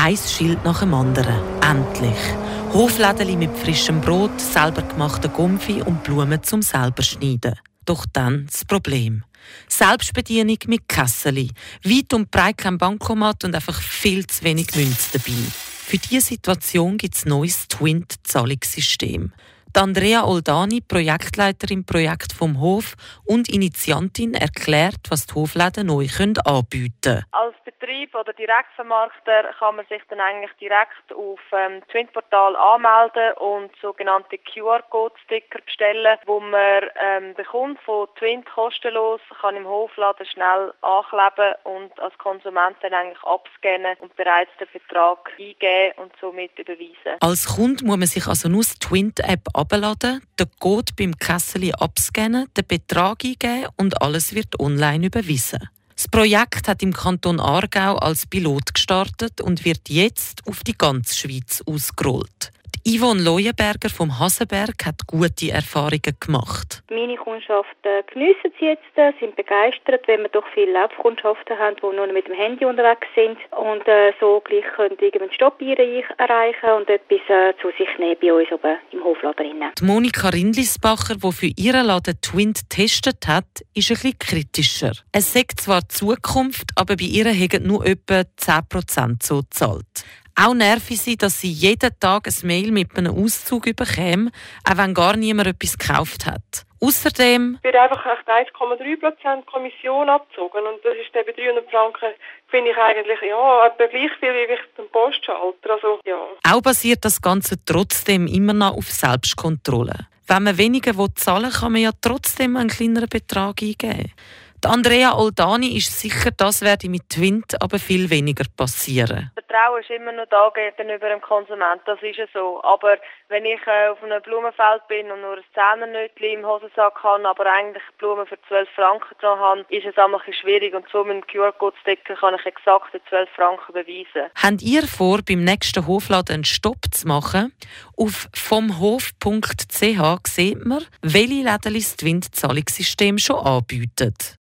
Ein Schild nach dem anderen. Endlich. Hoflädeli mit frischem Brot, selber gemachten Gumpfi und Blumen zum selber schneiden. Doch dann das Problem. Selbstbedienung mit Kesseli. Weit und breit kein Bankomat und einfach viel zu wenig Münze dabei. Für diese Situation gibt es ein neues Twint-Zahlungssystem. Andrea Oldani, Projektleiterin im Projekt vom Hof und Initiantin, erklärt, was die Hofläden neu anbieten können. Als Betrieb oder Direktvermarkter kann man sich dann eigentlich direkt auf Twint-Portal anmelden und sogenannte QR-Code-Sticker bestellen, wo man bekommt von Twint kostenlos, kann im Hofladen schnell ankleben und als Konsument dann eigentlich abscannen und bereits den Betrag eingeben und somit überweisen. Als Kunde muss man sich also nur die Twint-App abladen, den Code beim Kesseli abscannen, den Betrag eingeben und alles wird online überwiesen. Das Projekt hat im Kanton Aargau als Pilot gestartet und wird jetzt auf die ganze Schweiz ausgerollt. Die Yvonne Leuenberger vom Hasenberg hat gute Erfahrungen gemacht. Meine Kundschaften geniessen sie jetzt, sind begeistert, wenn wir doch viele Laufkundschaften haben, die nur mit dem Handy unterwegs sind und so gleich können einen Stopp erreichen und etwas zu sich nehmen bei uns oben im Hofladen. Die Monika Rindlisbacher, die für ihren Laden Twint getestet hat, ist ein bisschen kritischer. Es sagt zwar die Zukunft, aber bei ihr haben nur etwa 10% so gezahlt. Auch nervig sie, dass sie jeden Tag ein Mail mit einem Auszug bekäme, auch wenn gar niemand etwas gekauft hat. Außerdem wird einfach 1,3% Kommission abgezogen und das ist bei 300 Franken, finde ich eigentlich etwa gleich viel wie beim Postschalter. Also, ja. Auch basiert das Ganze trotzdem immer noch auf Selbstkontrolle. Wenn man weniger zahlen will, kann man ja trotzdem einen kleineren Betrag eingeben. Die Andrea Oldani ist sicher, das werde mit Twint aber viel weniger passieren. Vertrauen ist immer noch da gegenüber dem Konsument, das ist ja so. Aber wenn ich auf einem Blumenfeld bin und nur ein Zehnernötchen im Hosensack habe, aber eigentlich Blumen für 12 Franken dran habe, ist es einmal schwierig. Und so mit dem QR-Code-Sticker kann ich exakt 12 Franken beweisen. Habt ihr vor, beim nächsten Hofladen einen Stopp zu machen? Auf vomhof.ch sieht man, welche Läden das Twint-Zahlungssystem schon anbieten.